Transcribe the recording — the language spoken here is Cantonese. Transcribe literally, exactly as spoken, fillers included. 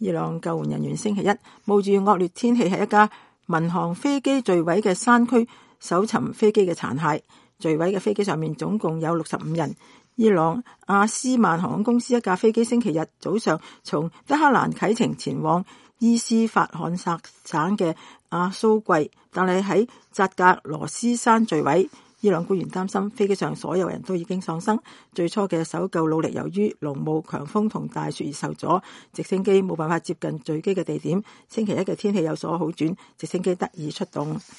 伊朗救援人員星期一冒住惡劣天氣喺一架民航飛機墜毀嘅山區搜尋飛機嘅殘骸。墜毀嘅飛機上面總共有六十五人。伊朗阿斯曼航空公司一架飛機星期日早上從德黑蘭啟程前往伊斯法罕薩省嘅阿蘇季，但係喺扎格羅斯山墜毀。伊朗官員擔心飛機上所有人都已經喪生。最初嘅搜救努力由於濃霧、強風同大雪而受阻，直升機冇辦法接近墜機嘅地點。星期一嘅天氣有所好轉，直升機得以出動。